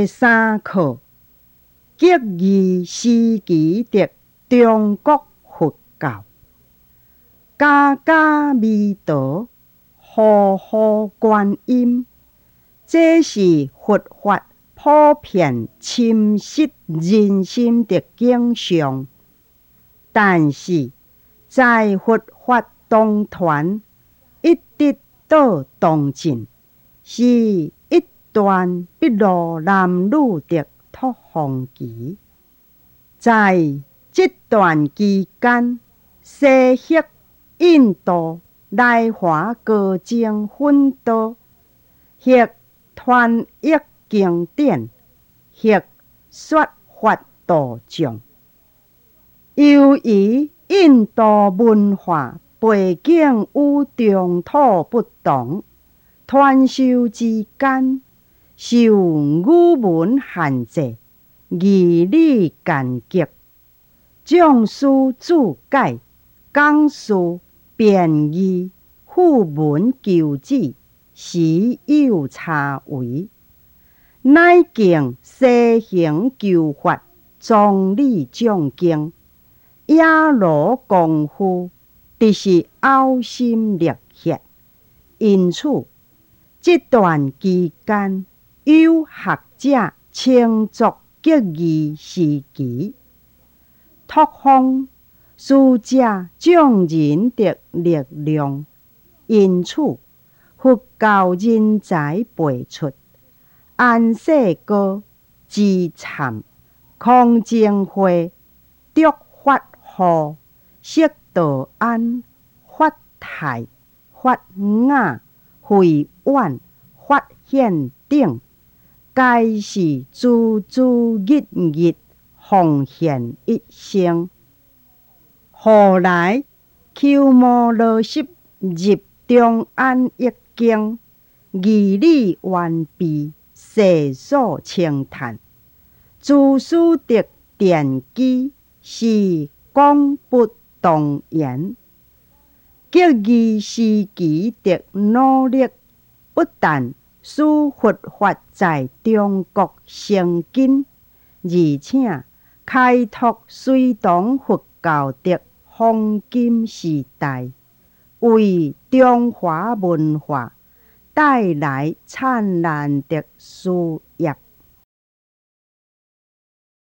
第三课：结义时期的中国佛教。家家弥陀，户户观音，这是佛法普遍侵蚀人心的景象。但是，在佛法东传一直到东晋，是一段筚路蓝缕的拓荒期。在这段期间，西域、印度来华高僧奋斗，或传译经典，或说法度众。由于印度文化背景与中土不同，传授之间受语文限制，义理间隔，讲师注解、讲述变异、附文求旨，时有差违。乃经西行求法，宗理讲经，野罗功夫，直是呕心沥血。因此，这段期间有学者称作结义时期。拓荒使者众人的力量，因此佛教人才辈出。安世高、智参、康正会、竺法护、释道安、法泰、法雅、慧远、法显等，皆是孜孜日日奉献一生。后来鸠摩罗什入中安译经，义理完备，世所称叹。祖师的奠基是广不动言。结义时期的努力，不但使佛法在中国生根，而且开拓隋唐佛教的黄金时代，为中华文化带来灿烂的事业。